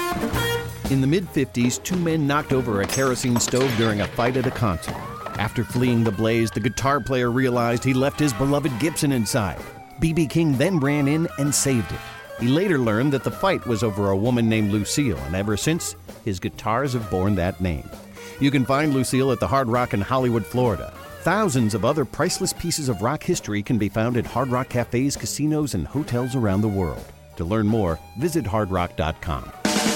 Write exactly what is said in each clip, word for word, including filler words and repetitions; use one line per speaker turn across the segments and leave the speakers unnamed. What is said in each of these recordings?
In the mid fifties, two men knocked over a kerosene stove during a fight at a concert. After fleeing the blaze, the guitar player realized he left his beloved Gibson inside. B B King then ran in and saved it. He later learned that the fight was over a woman named Lucille, and ever since, his guitars have borne that name. You can find Lucille at the Hard Rock in Hollywood, Florida. Thousands of other priceless pieces of rock history can be found at Hard Rock cafes, casinos, and hotels around the world. To learn more, visit hard rock dot com.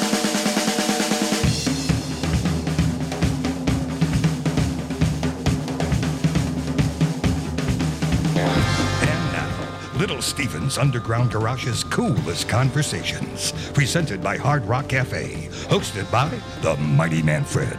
Little Steven's Underground Garage's Coolest Conversations, presented by Hard Rock Cafe, hosted by the Mighty Manfred.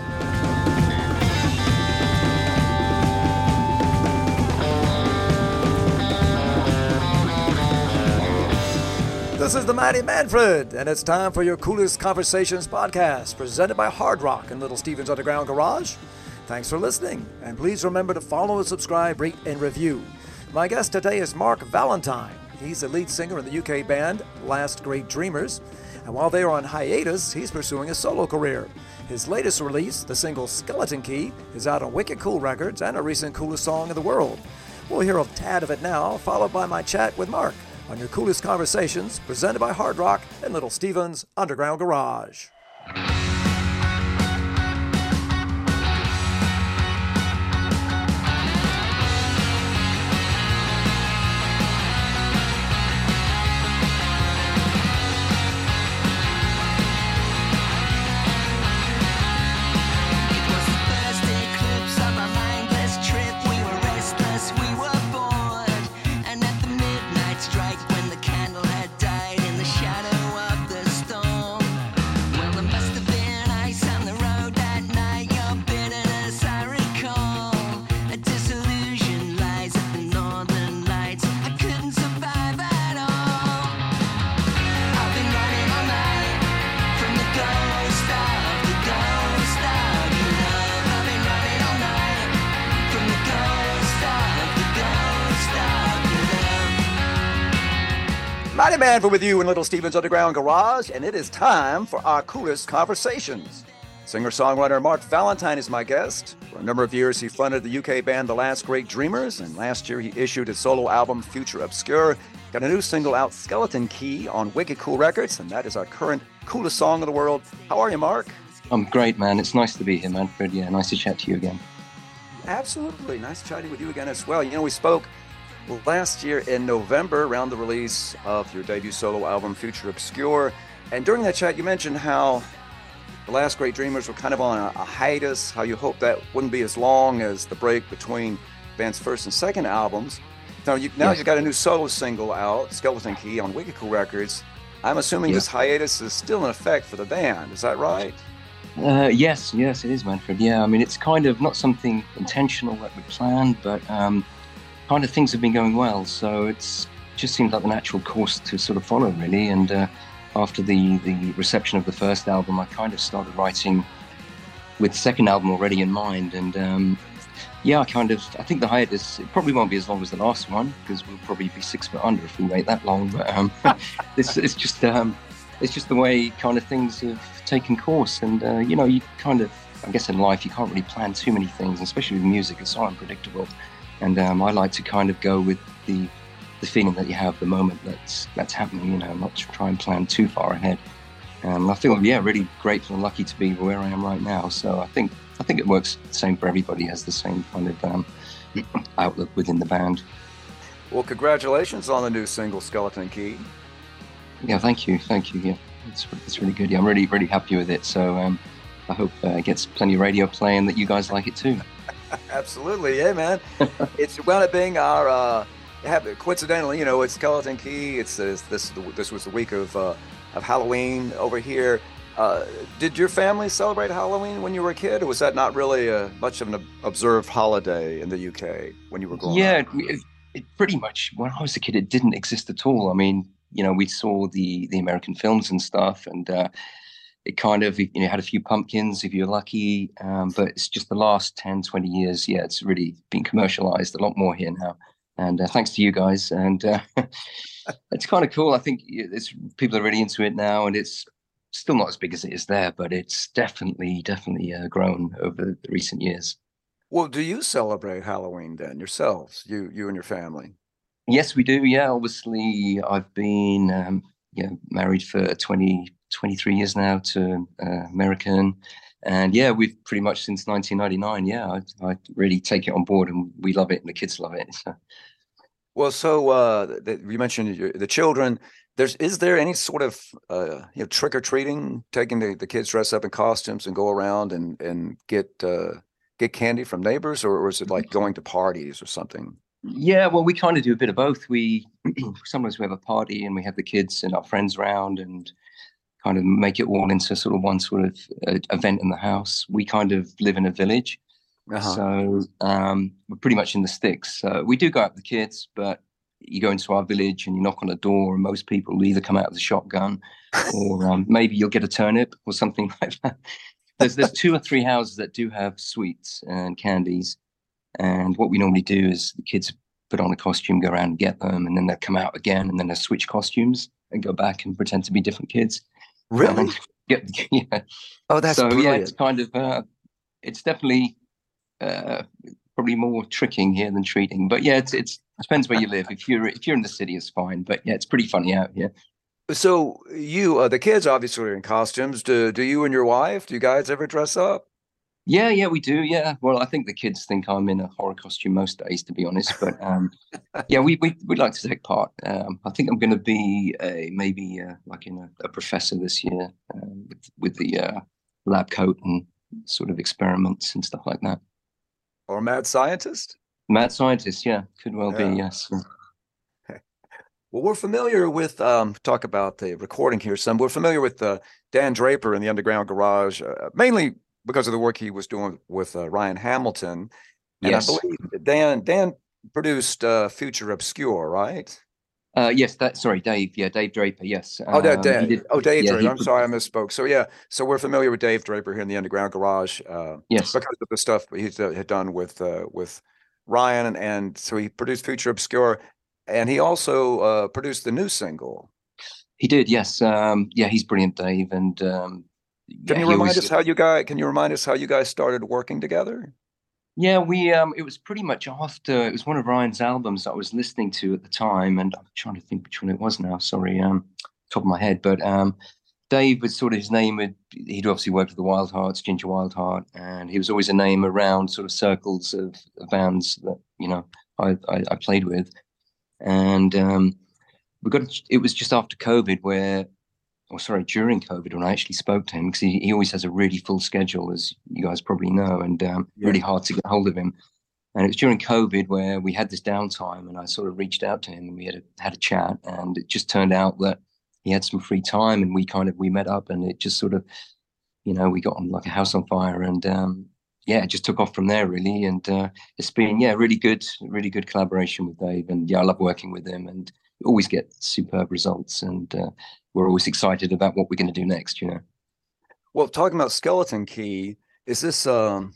This is the Mighty Manfred, and it's time for your Coolest Conversations podcast, presented by Hard Rock and Little Steven's Underground Garage. Thanks for listening, and please remember to follow, subscribe, rate, and review. My guest today is Mark Valentine. He's the lead singer in the U K band Last Great Dreamers, and while they are on hiatus, he's pursuing a solo career. His latest release, the single Skeleton Key, is out on Wicked Cool Records and a recent Coolest Song in the World. We'll hear a tad of it now, followed by my chat with Mark on your Coolest Conversations, presented by Hard Rock and Little Steven's Underground Garage. Mighty Manfred with you in Little Steven's Underground Garage, and it is time for our Coolest Conversations. Singer-songwriter Mark Valentine is my guest. For a number of years, he fronted the U K band The Last Great Dreamers, and last year he issued his solo album, Future Obscure. Got a new single out, Skeleton Key, on Wicked Cool Records, and that is our current coolest song in the world. How are you, Mark?
I'm great, man. It's nice to be here, Manfred. Yeah, nice to chat to you again.
Absolutely. Nice chatting with you again as well. You know, we spoke last year in November around the release of your debut solo album, Future Obscure. And during that chat, you mentioned how The Last Great Dreamers were kind of on a, a hiatus, how you hoped that wouldn't be as long as the break between band's first and second albums. Now, you, now
yes.
you've got a new solo single out, Skeleton Key, on Wicked Cool Records. I'm assuming
yeah.
this hiatus is still in effect for the band. Is that right?
Uh, yes, yes, it is, Manfred. Yeah, I mean, it's kind of not something intentional that we planned, but um, kind of things have been going well, so it's just seemed like the natural course to sort of follow, really. And uh, after the, the reception of the first album, I kind of started writing with the second album already in mind. And um, yeah, I kind of, I think the hiatus, it probably won't be as long as the last one, because we'll probably be six foot under if we wait that long. But um, it's, it's just um, it's just the way kind of things have taken course. And, uh, you know, you kind of, I guess in life, you can't really plan too many things, especially with music. It's so unpredictable. And um, I like to kind of go with the the feeling that you have the moment that's that's happening, you know, not to try and plan too far ahead. And I feel, yeah, really grateful and lucky to be where I am right now. So I think I think it works the same for everybody, has the same kind of um, outlook within the band.
Well, congratulations on the new single, Skeleton Key.
Yeah, thank you, thank you. Yeah, it's it's really good. Yeah, I'm really really happy with it. So um, I hope uh, it gets plenty of radio play and that you guys like it too.
Absolutely, yeah, man. It's wound up being our, uh, have, coincidentally, you know, it's Skeleton Key. It's, it's this this was the week of uh, of Halloween over here. Uh, did your family celebrate Halloween when you were a kid, or was that not really a, much of an observed holiday in the U K when you were growing
yeah,
up?
Yeah, it, it pretty much, when I was a kid, it didn't exist at all. I mean, you know, we saw the, the American films and stuff, and uh, it kind of, you know, had a few pumpkins if you're lucky, um, but it's just the last ten, twenty years, yeah, it's really been commercialized a lot more here now. And uh, thanks to you guys. And uh, it's kind of cool. I think it's, people are really into it now, and it's still not as big as it is there, but it's definitely, definitely uh, grown over the recent years.
Well, do you celebrate Halloween then yourselves, you you and your family?
Yes, we do. Yeah, obviously, I've been um, yeah married for twenty, twenty-three years now to uh, American, and yeah, we've pretty much since nineteen ninety-nine. Yeah, I, I really take it on board, and we love it, and the kids love it. So.
Well, so uh, the, you mentioned your, the children. There's is there any sort of uh, you know trick or treating, taking the, the kids dress up in costumes and go around and and get uh, get candy from neighbors, or, or is it like going to parties or something?
Yeah, well, we kind of do a bit of both. We sometimes we have a party and we have the kids and our friends around and kind of make it all into sort of one sort of uh, event in the house. We kind of live in a village,
Uh-huh.
so um, we're pretty much in the sticks. So we do go out with the kids, but you go into our village and you knock on a door, and most people will either come out with a shotgun, or um, maybe you'll get a turnip or something like that. There's there's two or three houses that do have sweets and candies. And what we normally do is the kids put on a costume, go around and get them, and then they'll come out again, and then they'll switch costumes and go back and pretend to be different kids.
Really?
And get, yeah.
Oh, that's
so
brilliant.
yeah, it's kind of uh, it's definitely uh, probably more tricking here than treating. But yeah, it's it's it depends where you live. If you're if you're in the city, it's fine. But yeah, it's pretty funny out here.
So you, uh, the kids obviously are in costumes. Do do you and your wife? Do you guys ever dress up?
Yeah, yeah, we do. Yeah. Well, I think the kids think I'm in a horror costume most days, to be honest. But um, yeah, we we would like to take part. Um, I think I'm going to be a maybe uh, like in a, a professor this year um, with with the uh, lab coat and sort of experiments and stuff like that.
Or a mad scientist?
Mad scientist, yeah, could well
Yeah.
be. Yes.
Well, we're familiar with um, talk about the recording here. Some we're familiar with uh, Dan Draper in the Underground Garage, uh, mainly because of the work he was doing with uh, Ryan Hamilton. And
Yes.
I believe Dan Dan produced uh, Future Obscure, right?
Uh, yes. That. Sorry, Dave. Yeah, Dave Draper. Yes.
Oh, that
Um, he
Dave.
did.
Oh, Dave
Yeah.
Draper.
He.
I'm sorry, I misspoke. So yeah, so we're familiar with Dave Draper here in the Underground Garage uh,
Yes.
because of the stuff he's uh, had done with uh, with Ryan, and, and so he produced Future Obscure, and he also uh, produced the new single.
He did. Yes. Um, yeah. He's brilliant, Dave. And um,
Can
yeah,
you
he
remind
always.
us how you guys? Can you remind us how you guys started working together?
Yeah, we um it was pretty much after it was one of Ryan's albums that I was listening to at the time, and I'm trying to think which one it was now, sorry, um top of my head. But um Dave was sort of his name would he'd obviously worked with the Wild Hearts, Ginger Wildheart, and he was always a name around sort of circles of, of bands that, you know, I, I, I played with. And um we got it was just after COVID where or sorry, during COVID when I actually spoke to him, because he, he always has a really full schedule, as you guys probably know, and um,
Yeah.
really hard to get hold of him. And it was during COVID where we had this downtime, and I sort of reached out to him, and we had a, had a chat, and it just turned out that he had some free time, and we kind of we met up, and it just sort of, you know, we got on like a house on fire, and um, yeah, it just took off from there really. And uh, it's been yeah, really good, really good collaboration with Dave, and yeah, I love working with him, and always get superb results, and uh, we're always excited about what we're going to do next, you know.
Well, talking about Skeleton Key, is this um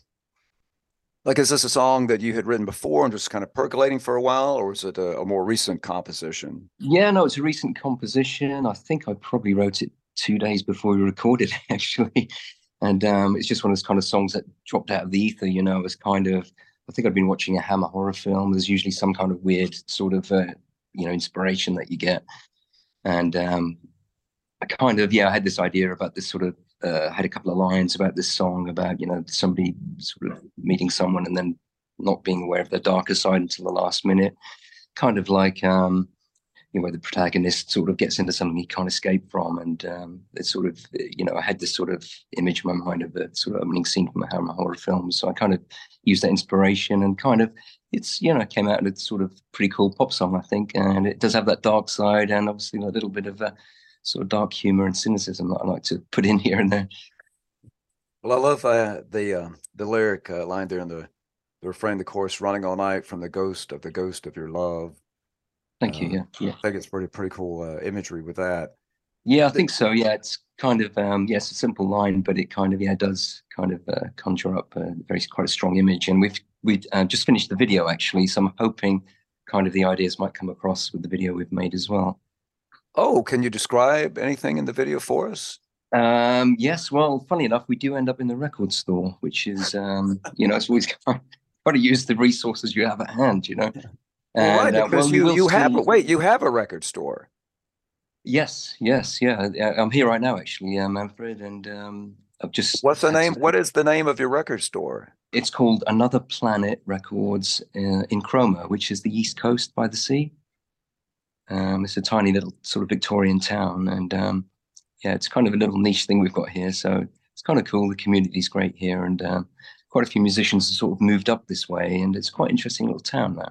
like is this a song that you had written before and just kind of percolating for a while, or is it a, a more recent composition?
Yeah, no, it's a recent composition. I think I probably wrote it two days before we recorded it, actually. And um, it's just one of those kind of songs that dropped out of the ether, you know. It was kind of, I think I'd been watching a Hammer horror film. There's usually some kind of weird sort of, uh, you know, inspiration that you get. And um, I kind of, yeah, I had this idea about this sort of, uh, had a couple of lines about this song about, you know, somebody sort of meeting someone and then not being aware of their darker side until the last minute. Kind of like, um, you know, where the protagonist sort of gets into something he can't escape from. And um, it's sort of, you know, I had this sort of image in my mind of the sort of opening scene from a Hammer horror film. So I kind of used that inspiration and kind of, it's, you know, came out and it's sort of pretty cool pop song, I think. And it does have that dark side and obviously a little bit of a sort of dark humor and cynicism that I like to put in here and there.
Well, I love uh, the uh, the lyric uh, line there in the, the refrain, the chorus, running all night from the ghost of the ghost of your love.
Thank you.
Uh,
Yeah. Yeah.
I think it's pretty, pretty cool uh, imagery with that.
Yeah, I think so. Yeah, it's kind of um, yes, a simple line, but it kind of yeah does kind of uh, conjure up a very quite a strong image. And we've we uh, just finished the video actually, so I'm hoping kind of the ideas might come across with the video we've made as well.
Oh, can you describe anything in the video for us?
Um, yes, well, funny enough, we do end up in the record store, which is, um, you know, it's always got to use the resources you have at hand, you know.
Well, right,
And uh, well,
because
you
you
will
you have
see.
wait, you have a record store.
Yes, yes, yeah. yeah, I'm here right now, actually, uh, Manfred, and um, I've just
What's the
had
name?
to.
What is the name of your record store?
It's called Another Planet Records uh, in Cromer, which is the East Coast by the sea. Um, it's a tiny little sort of Victorian town, and um, yeah, it's kind of a little niche thing we've got here. So it's kind of cool. The community's great here, and um, quite a few musicians have sort of moved up this way, and it's quite an interesting little town now.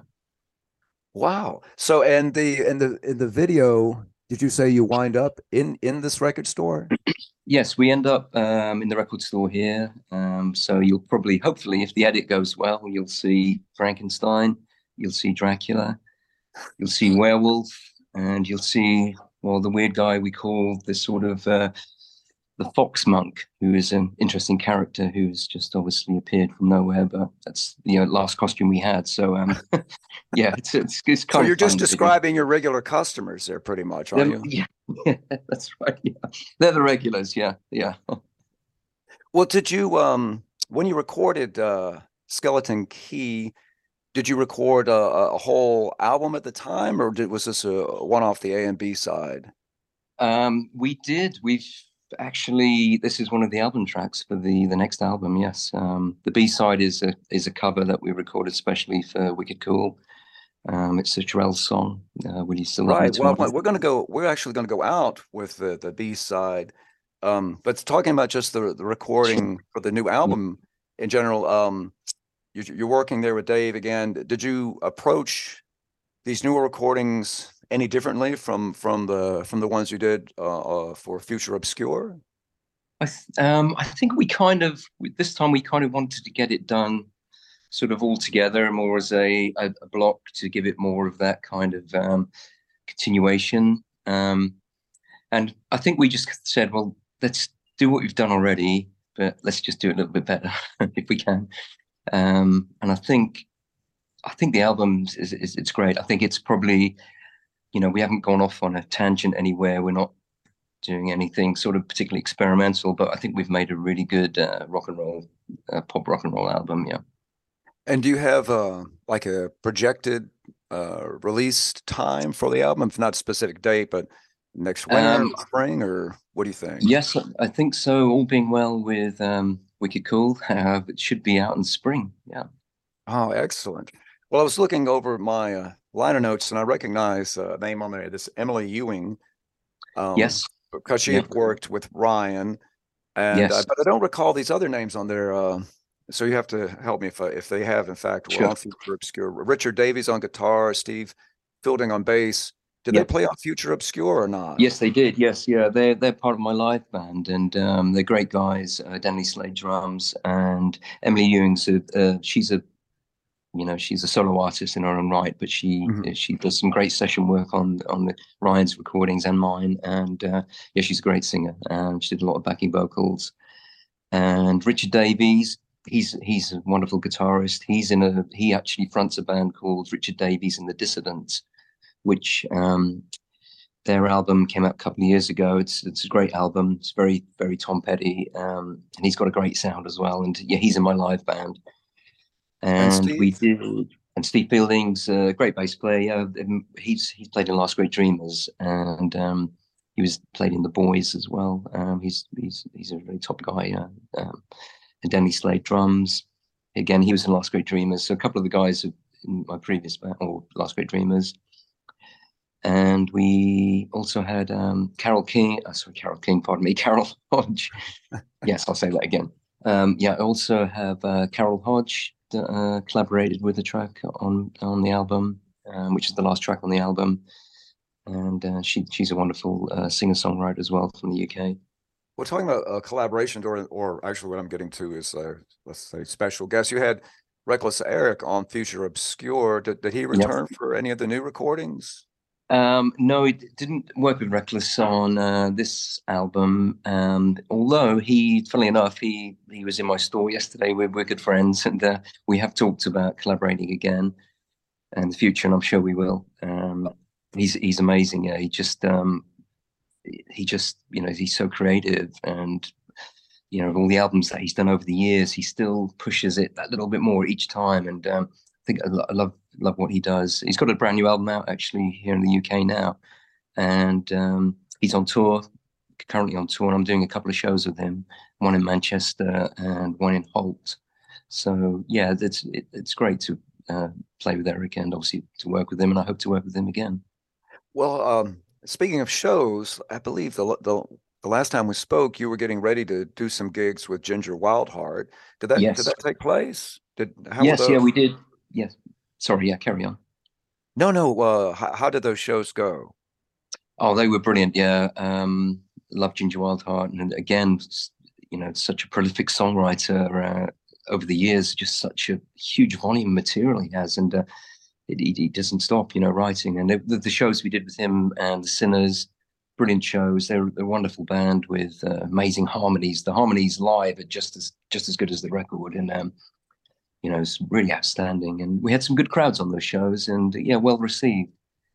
Wow. So, and the in the in the video, did you say you wind up in in this record store?
Yes, we end up um, in the record store here. Um, so you'll probably, hopefully, if the edit goes well, you'll see Frankenstein, you'll see Dracula, you'll see Werewolf, and you'll see, well, the weird guy we call the sort of uh, the Fox Monk, who is an interesting character who's just obviously appeared from nowhere, but that's the you know, last costume we had. So, um, yeah, it's, it's, it's
So
kind
you're
of fun.
just describing your regular customers there, pretty much, aren't you?
Yeah, yeah, that's right. Yeah, they're the regulars. Yeah, yeah.
Well, did you um when you recorded uh Skeleton Key, did you record a, a whole album at the time, or did was this a one off the A and B side?
Um, we did. We've actually. This is one of the album tracks for the the next album. Yes. Um, the B side is a is a cover that we recorded specially for Wicked Cool. Um, it's a Shrell song. Uh, Will You Still Love Me
Right. Well,
Tonight?
we're gonna go. We're actually gonna go out with the the B side. Um, but talking about just the the recording for the new album in general. Um, you, you're working there with Dave again. Did you approach these newer recordings any differently from from the from the ones you did uh, uh, for Future Obscure?
I th- um, I think we kind of this time we kind of wanted to get it done sort of all together, more as a, a, a block to give it more of that kind of um, continuation. Um, and I think we just said, well, let's do what we've done already, but let's just do it a little bit better if we can. Um, and I think I think the album is, is it's great. I think it's probably, you know, we haven't gone off on a tangent anywhere. We're not doing anything sort of particularly experimental, but I think we've made a really good uh, rock and roll, uh, pop rock and roll album. Yeah.
And do you have uh, like a projected uh, release time for the album? If not a specific date, but next winter,
Um,
spring, or what do you think?
yes, I think so. All being well with um, Wicked Cool, uh, it should be out in spring. Yeah.
Oh, excellent. Well, I was looking over my uh, liner notes and I recognize a name on there, this Emily Ewing. Um,
Yes.
because she
Yeah.
had worked with Ryan, and
Yes.
uh, but I don't recall these other names on there. Uh, so you have to help me if I, if they have in fact were
Sure.
on Future Obscure. Richard Davies on guitar, Steve Fielding on bass. Did
Yeah.
they play on Future Obscure or not?
Yes, they did. Yes, yeah, they're they're part of my live band, and um, they're great guys. Uh, Danny Slade drums, and Emily Ewing's a, uh, she's a, you know, she's a solo artist in her own right, but she
Mhm.
she does some great session work on on the Ryan's recordings and mine, and uh, yeah, she's a great singer, and she did a lot of backing vocals. And Richard Davies, he's he's a wonderful guitarist. He's in a he actually fronts a band called Richard Davies and the Dissidents, which um, their album came out a couple of years ago. It's it's a great album. It's very very Tom Petty, um, and he's got a great sound as well. And yeah, he's in my live band.
And
And we
Steve?
did. And Steve Fielding's a great bass player. Um, he's he's played in Last Great Dreamers, and um, he was played in The Boys as well. Um, he's he's he's a really top guy. Uh, um, and Danny Slade drums. Again, he was in Last Great Dreamers. So a couple of the guys in my previous band, or Last Great Dreamers. And we also had um, Carol King. Uh, sorry, Carol King. Pardon me, Carol Hodge. Yes, I'll say that again. Um, yeah, I also have uh, Carol Hodge that uh, collaborated with the track on on the album, um, which is the last track on the album. And uh, she she's a wonderful uh, singer songwriter as well from the U K.
We're talking about uh, collaborations, or or actually, what I'm getting to is uh, let's say special guests. You had Reckless Eric on Future Obscure. Did did he return for any of the new recordings?
Um, no, he d- didn't work with Reckless on uh, this album. Um, although he, funnily enough, he he was in my store yesterday. We're we're good friends, and uh, we have talked about collaborating again in the future, and I'm sure we will. Um, he's he's amazing. Yeah, he just um, he just, you know, he's so creative, and you know, all the albums that he's done over the years, he still pushes it that little bit more each time. And um, I think I, lo- I love love what he does. He's got a brand new album out actually here in the U K now, and um, he's on tour, currently on tour. And I'm doing a couple of shows with him, one in Manchester and one in Holt. So yeah, it's it, it's great to uh, play with Eric, and obviously to work with him, and I hope to work with him again.
Well, um, speaking of shows, I believe the, the the last time we spoke, you were getting ready to do some gigs with Ginger Wildheart. Did that did
Yes.
that take place? Did how were
Yes,
those?
yeah, we did. Yes. Sorry, yeah, carry on.
No, no. Uh, how, how did those shows go?
Oh, they were brilliant. Yeah. Um, love Ginger Wildheart. And again, you know, such a prolific songwriter uh, over the years, just such a huge volume of material he has. And uh, it, it, it doesn't stop, you know, writing. And the, the shows we did with him and the Sinners, brilliant shows. They're, they're a wonderful band with uh, amazing harmonies. The harmonies live are just as just as good as the record. And, um, you know, it's really outstanding. And we had some good crowds on those shows, and yeah, well received.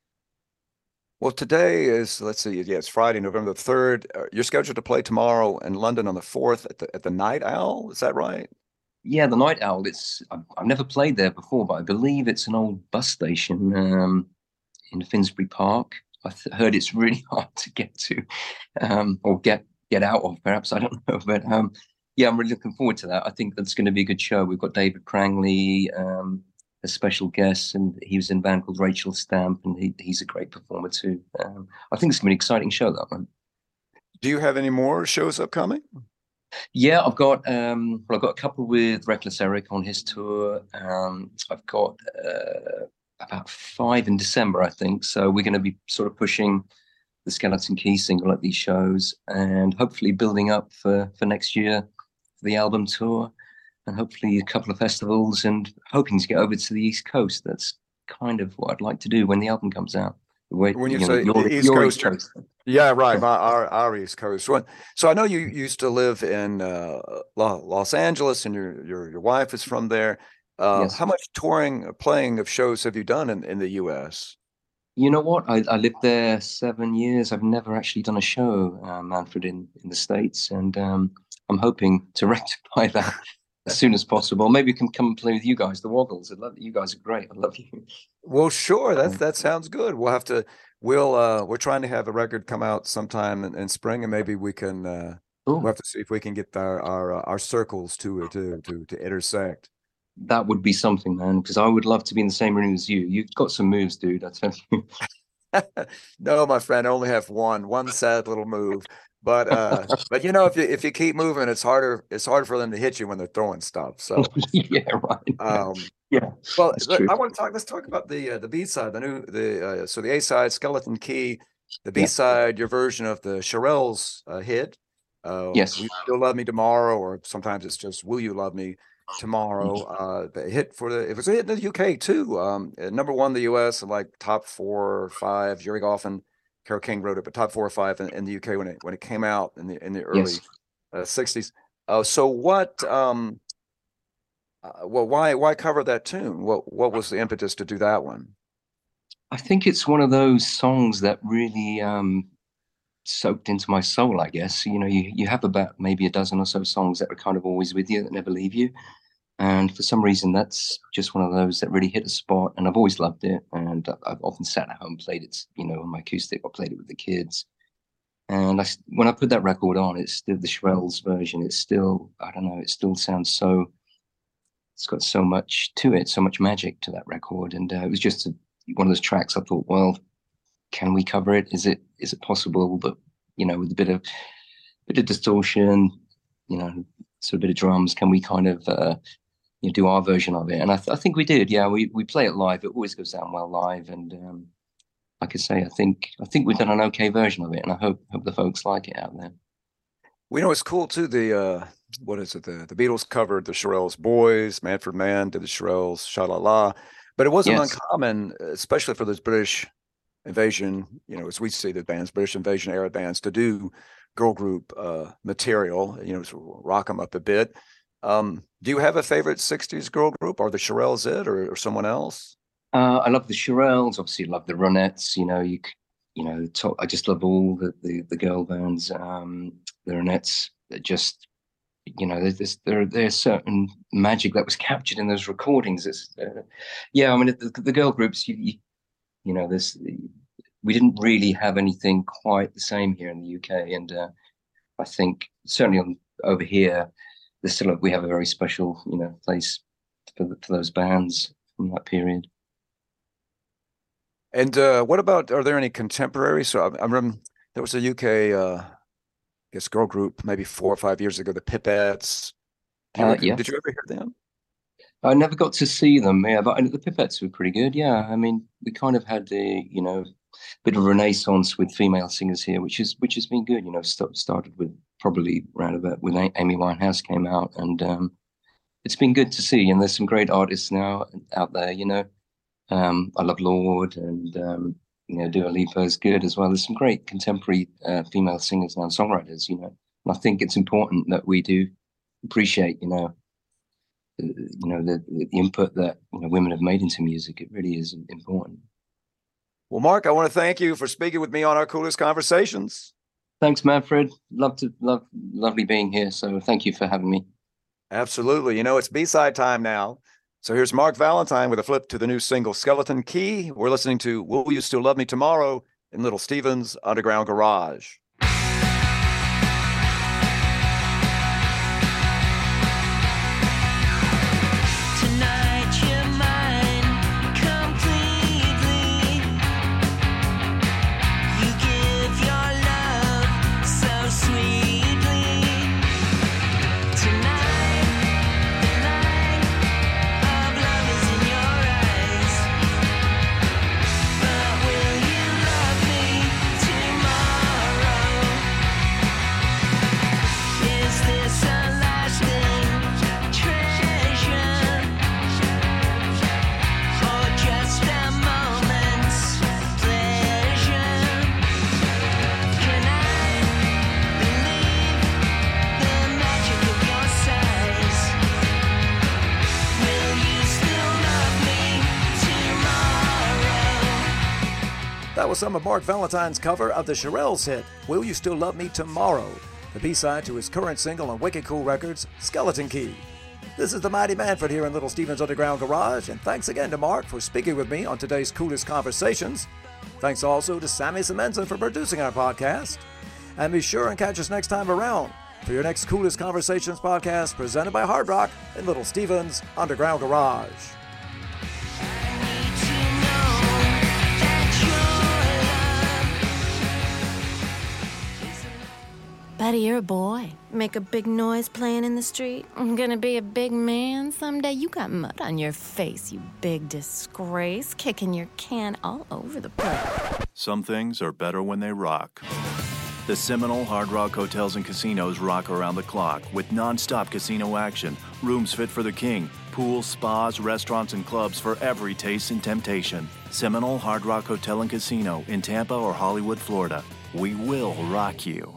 Well, today is, let's see, yeah, it's Friday, November the third. Uh, you're scheduled to play tomorrow in London on the fourth at the at the Night Owl. Is that right?
Yeah, the Night Owl. It's I've, I've never played there before, but I believe it's an old bus station um, in Finsbury Park. I th- heard it's really hard to get to, um, or get get out of. Perhaps I don't know, but um, yeah, I'm really looking forward to that. I think that's going to be a good show. We've got David Crangley, um, a special guest, and he was in a band called Rachel Stamp, and he, he's a great performer too. Um, I think it's going to be an exciting show, that one.
Do you have any more shows upcoming?
Yeah, I've got um, well, I've got a couple with Reckless Eric on his tour. Um, I've got uh, about five in December, I think. So we're going to be sort of pushing the Skeleton Key single at these shows, and hopefully building up for for next year for the album tour, and hopefully a couple of festivals, and hoping to get over to the East Coast. That's kind of what I'd like to do when the album comes out. Wait,
When you,
you
say
know,
East
your
Coast,
East Coast.
yeah, right, my, our our East Coast one. So I know you used to live in uh, Los Angeles, and your your your wife is from there. Uh,
Yes.
How much touring, playing of shows have you done in, in the U S?
You know what? I, I lived there seven years. I've never actually done a show, uh, Manfred, in, in the States. And um, I'm hoping to rectify that as soon as possible. Maybe we can come and play with you guys, the Woggles. I love you guys are great. I love you.
Well, sure. That's that sounds good. We'll have to. We'll. Uh, we're trying to have a record come out sometime in, in spring, and maybe we can. Uh,
Ooh,
we'll have to see if we can get our our, uh, our circles to to to to intersect.
that would be something, man, because I would love to be in the same room as you. You've got some moves, dude. I tell you.
No, my friend, I only have one one sad little move. But uh, but you know, if you if you keep moving, it's harder. It's harder for them to hit you when they're throwing stuff. So
Yeah, right.
um,
Yeah,
well,
that's
let-
true.
I want to talk. Let's talk about the uh, the B side, the new the uh, so the A side, Skeleton Key, the B side, your version of the Shirelles uh, hit. Uh,
Yes.
Will You Still Love Me Tomorrow, or sometimes it's just Will You Love Me Tomorrow. Uh, the hit for the it was a hit in the U K too. Um, uh, number one in the U S, like top four or five. Jerry Goffin, Carole King wrote it, but top four or five in, in the U K when it when it came out in the in the early
Yes.
uh, sixties. Uh, so what? Um, uh, well, why why cover that tune? What what was the impetus to do that one?
I think it's one of those songs that really um, soaked into my soul, I guess. You know, you, you have about maybe a dozen or so songs that are kind of always with you, that never leave you. And for some reason, that's just one of those that really hit a spot. And I've always loved it. And I've, I've often sat at home, played it, you know, on my acoustic, or played it with the kids. And I, when I put that record on, it's still the Shirelles version. It's still, I don't know, it still sounds so, it's got so much to it, so much magic to that record. And uh, it was just a, one of those tracks I thought, well, can we cover it? Is it is it possible that, you know, with a bit of bit of distortion, you know, sort of bit of drums, can we kind of uh, you know, do our version of it? And I, th- I think we did. Yeah, we we play it live. It always goes down well live. And um, like I say, I think I think we've done an okay version of it, and I hope hope the folks like it out there.
We know it's cool too. The uh, what is it? The the Beatles covered the Shirelles Boys. Manfred Mann did the Shirelles Sha La La, but it wasn't
Yes.
uncommon, especially for those British invasion, you know, as we see the bands, British invasion era bands, to do girl group uh, material, you know, to rock them up a bit. Um, do you have a favorite sixties girl group? Are the Shirelles it, or, or someone else?
Uh, I love the Shirelles. Obviously, love the Ronettes. You know, you c- you know, top, I just love all the, the, the girl bands, um, the Ronettes, that just, you know, there's, there, there's certain magic that was captured in those recordings. It's, uh, yeah, I mean, the, the girl groups, you, you, you know, there's, we didn't really have anything quite the same here in the U K. And uh, I think certainly on, over here, there's still a, we have a very special, you know, place for, the, for those bands from that period.
And uh, what about, are there any contemporaries? So I, I remember there was a U K, uh, I guess, girl group maybe four or five years ago, the Pipettes. You
Uh,
ever,
yeah.
Did you ever hear them?
I never got to see them, yeah, but the Pipettes were pretty good, yeah. I mean, we kind of had the, you know, bit of a renaissance with female singers here, which is which has been good. You know, st- started with probably around about when Amy Winehouse came out, and um, it's been good to see. And there's some great artists now out there. You know, um, I love Lorde, and um, you know, Dua Lipa is good as well. There's some great contemporary uh, female singers now, and songwriters. You know, and I think it's important that we do appreciate, you know, the, you know, the, the input that, you know, women have made into music. It really is important.
Well, Mark, I want to thank you for speaking with me on our Coolest Conversations.
Thanks, Manfred. Love to love, lovely being here. So thank you for having me.
Absolutely. You know, it's B-side time now. So here's Mark Valentine with a flip to the new single Skeleton Key. We're listening to Will You Still Love Me Tomorrow in Little Steven's Underground Garage. That was some of Mark Valentine's cover of the Shirelles hit, Will You Still Love Me Tomorrow, the B-side to his current single on Wicked Cool Records, Skeleton Key. This is the Mighty Manfred here in Little Steven's Underground Garage, and thanks again to Mark for speaking with me on today's Coolest Conversations. Thanks also to Sammy Semenza for producing our podcast. And be sure and catch us next time around for your next Coolest Conversations podcast presented by Hard Rock in Little Steven's Underground Garage.
Buddy, you're a boy. Make a big noise playing in the street. I'm gonna be a big man someday. You got mud on your face, you big disgrace. Kicking your can all over the place.
Some things are better when they rock. The Seminole Hard Rock Hotels and Casinos rock around the clock with non-stop casino action, rooms fit for the king, pools, spas, restaurants, and clubs for every taste and temptation. Seminole Hard Rock Hotel and Casino in Tampa or Hollywood, Florida. We will rock you.